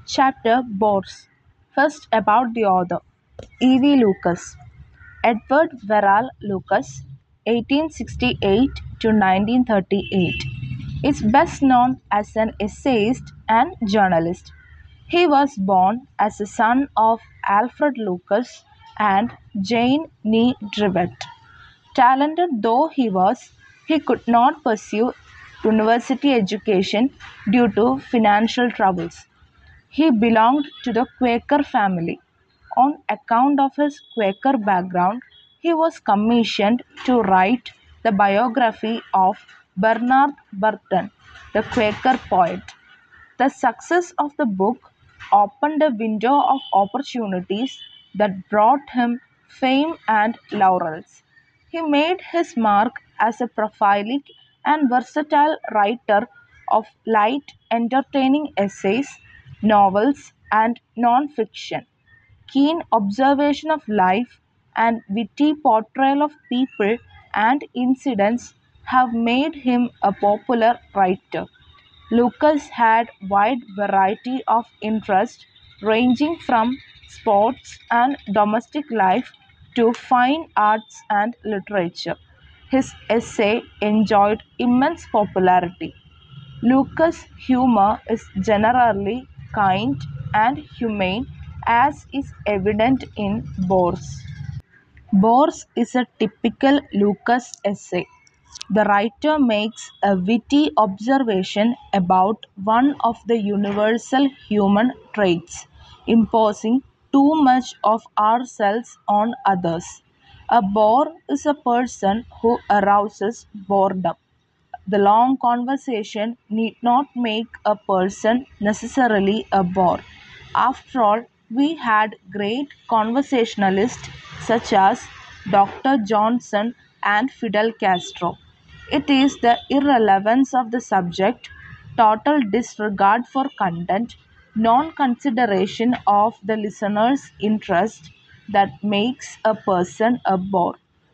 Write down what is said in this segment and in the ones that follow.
Chapter Bores. First about the author. E.V. Lucas. Edward Verral Lucas, 1868 to 1938, is best known as an essayist and journalist. He was born as the son of Alfred Lucas and Jane Nee Drivet. Talented though he was, he could not pursue university education due to financial troubles. He belonged to the Quaker family. On account of his Quaker background, he was commissioned to write the biography of Bernard Burton, the Quaker poet. The success of the book opened a window of opportunities that brought him fame and laurels. He made his mark as a prolific and versatile writer of light, entertaining essays, novels, and non-fiction. Keen observation of life and witty portrayal of people and incidents have made him a popular writer. Lucas had wide variety of interests ranging from sports and domestic life to fine arts and literature. His essay enjoyed immense popularity. Lucas' humor is generally kind and humane, as is evident in Bores. Bores is a typical Lucas essay. The writer makes a witty observation about one of the universal human traits, imposing too much of ourselves on others. A bore is a person who arouses boredom. The long conversation need not make a person necessarily a bore. After all, we had great conversationalists such as Dr. Johnson and Fidel Castro. It is the irrelevance of the subject, total disregard for content, non consideration of the listener's interest that makes a person a bore.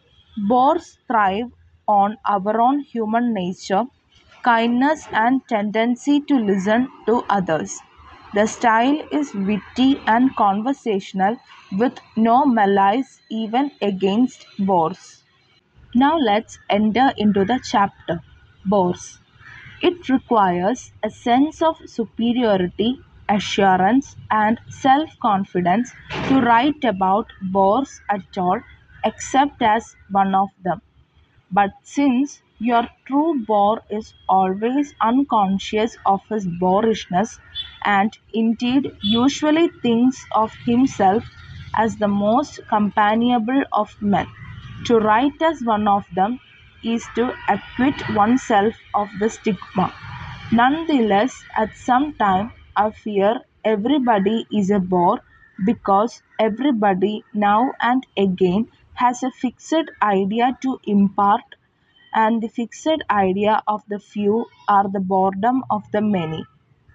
Bores thrive on our own human nature, kindness, and tendency to listen to others. The style is witty and conversational with no malice even against bores. Now let's enter into the chapter Bores. It requires a sense of superiority, assurance, and self confidence to write about bores at all, except as one of them. But since your true bore is always unconscious of his boorishness, and indeed usually thinks of himself as the most companionable of men, to write as one of them is to acquit oneself of the stigma. Nonetheless, at some time I fear everybody is a bore because everybody now and again has a fixed idea to impart, and the fixed idea of the few are the boredom of the many.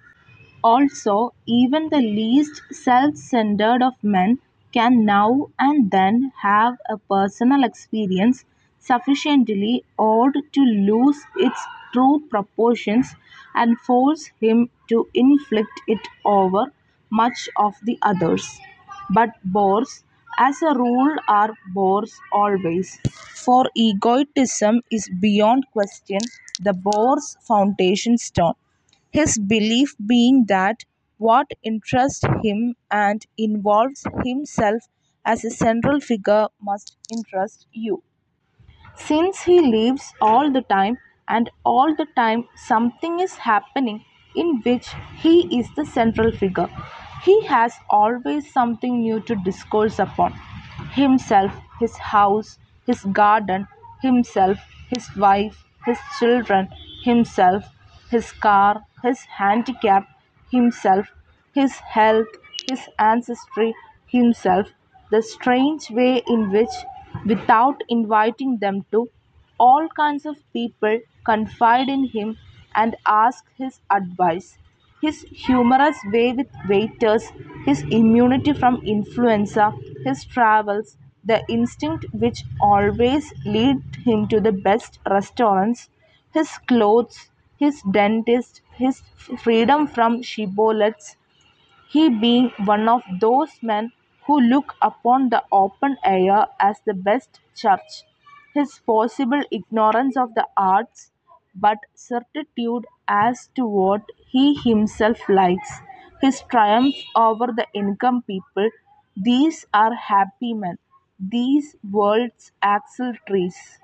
Also, even the least self centered of men can now and then have a personal experience sufficiently odd to lose its true proportions and force him to inflict it over much of the others. But bores, as a rule, are bores always. For egotism is beyond question the bore's foundation stone. His belief being that what interests him and involves himself as a central figure must interest you. Since he lives all the time, and all the time something is happening in which he is the central figure, he has always something new to discourse upon himself, his house, his garden, himself, his wife, his children, himself, his car, his handicap, himself, his health, his ancestry, himself, the strange way in which, without inviting them to, all kinds of people confide in him and ask his advice. His humorous way with waiters, his immunity from influenza, his travels, the instinct which always lead him to the best restaurants, his clothes, his dentist, his freedom from shibboleths, he being one of those men who look upon the open air as the best church, his possible ignorance of the arts, but certitude as to what he himself likes, his triumph over the income people, these are happy men, these world's axle trees.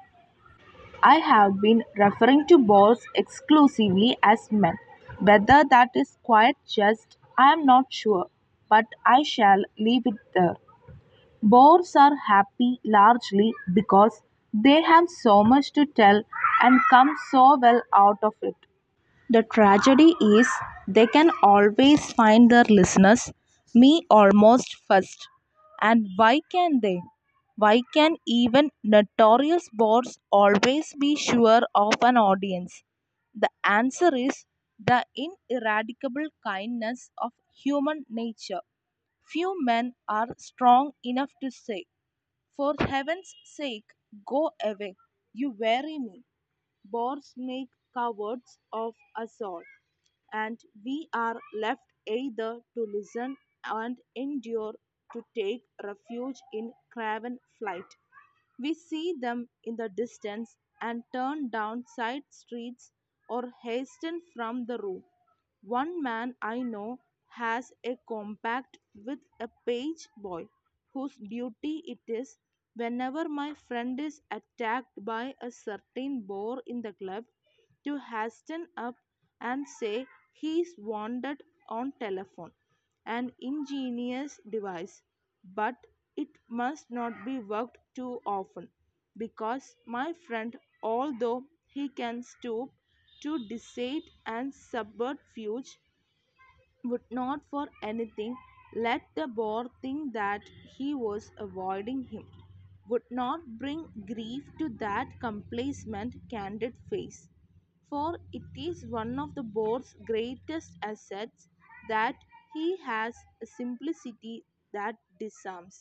I have been referring to boars exclusively as men. Whether that is quite just, I am not sure, but I shall leave it there. Boars are happy largely because they have so much to tell and come so well out of it. The tragedy is they can always find their listeners, me almost first. And why can they? Why can even notorious bores always be sure of an audience? The answer is the ineradicable kindness of human nature. Few men are strong enough to say, "For heaven's sake, go away, you weary me." Bores make cowards of us all, and we are left either to listen and endure to take refuge in craven flight. We see them in the distance and turn down side streets or hasten from the room. One man I know has a compact with a page boy whose duty it is, whenever my friend is attacked by a certain bore in the club, to hasten up and say he is wanted on telephone. An ingenious device, but it must not be worked too often, because my friend, although he can stoop to deceit and subterfuge, would not for anything let the bore think that he was avoiding him, would not bring grief to that complacent, candid face. For it is one of the bore's greatest assets that he has a simplicity that disarms.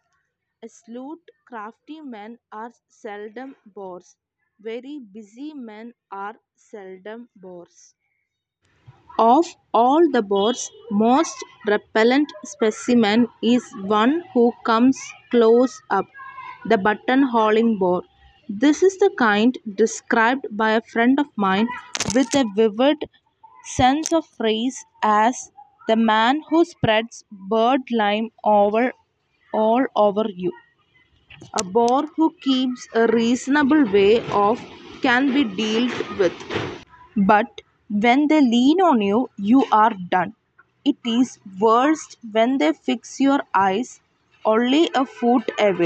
Shrewd, crafty men are seldom bores. Very busy men are seldom bores. Of all the boars, most repellent specimen is one who comes close up, the buttonholing boar. This is the kind described by a friend of mine with a vivid sense of phrase as the man who spreads bird lime all over you. A boar who keeps a reasonable way off can be dealt with. But when they lean on you, you are done. It is worst when they fix your eyes only a foot away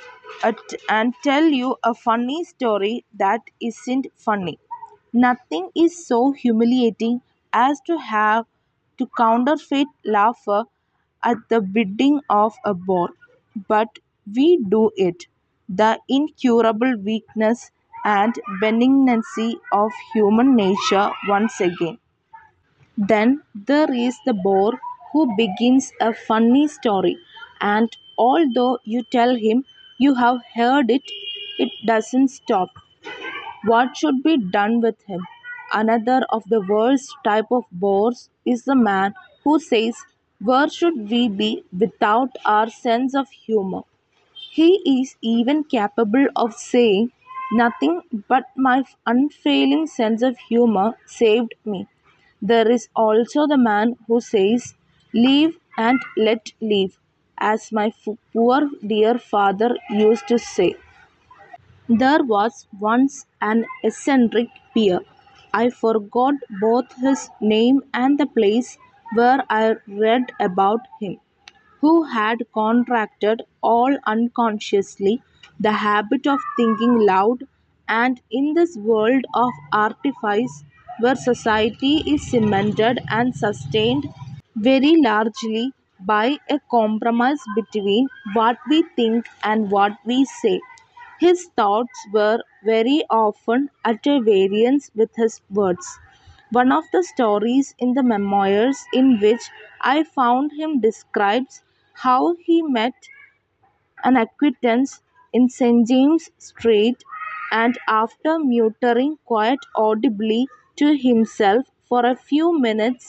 and tell you a funny story that isn't funny. Nothing is so humiliating as to have to counterfeit laughter at the bidding of a bore. But we do it. The incurable weakness and benignancy of human nature once again. Then there is the bore who begins a funny story, and although you tell him you have heard it, it doesn't stop. What should be done with him? Another of the worst type of bores is the man who says, "Where should we be without our sense of humor?" He is even capable of saying, "Nothing but my unfailing sense of humor saved me." There is also the man who says, "Live and let live," as my poor dear father used to say. There was once an eccentric peer, I forgot both his name and the place where I read about him, who had contracted, all unconsciously, the habit of thinking loud, and in this world of artifice, where society is cemented and sustained very largely by a compromise between what we think and what we say, his thoughts were very often at a variance with his words. One of the stories in the memoirs in which I found him describes how he met an acquaintance in St. James Street, and after muttering quite audibly to himself for a few minutes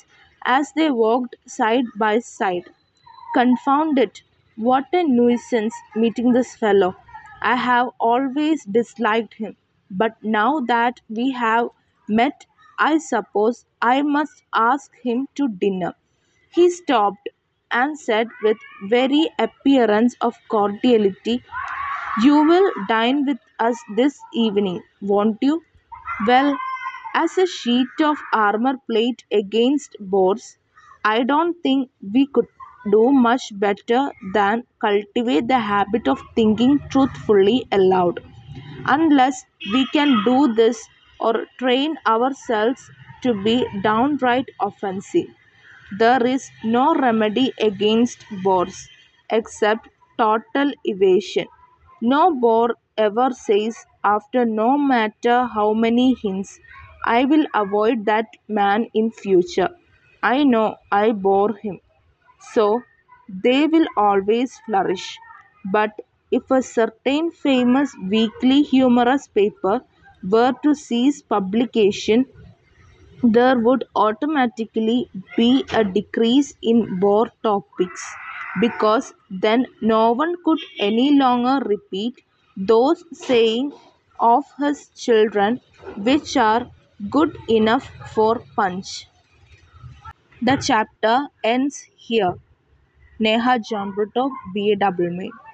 as they walked side by side. Confound it! What a nuisance meeting this fellow. I have always disliked him, but now that we have met, I suppose I must ask him to dinner. He stopped and said with very appearance of cordiality, "You will dine with us this evening, won't you?" Well, as a sheet of armor plate against Boers, I don't think we could do much better than cultivate the habit of thinking truthfully aloud. Unless we can do this or train ourselves to be downright offensive, there is no remedy against bores except total evasion. No bore ever says, after no matter how many hints, "I will avoid that man in future. I know I bore him." So they will always flourish. But if a certain famous weekly humorous paper were to cease publication, there would automatically be a decrease in bore topics, because then no one could any longer repeat those sayings of his children which are good enough for Punch. The chapter ends here. Neha Jambrutov, BA Double May.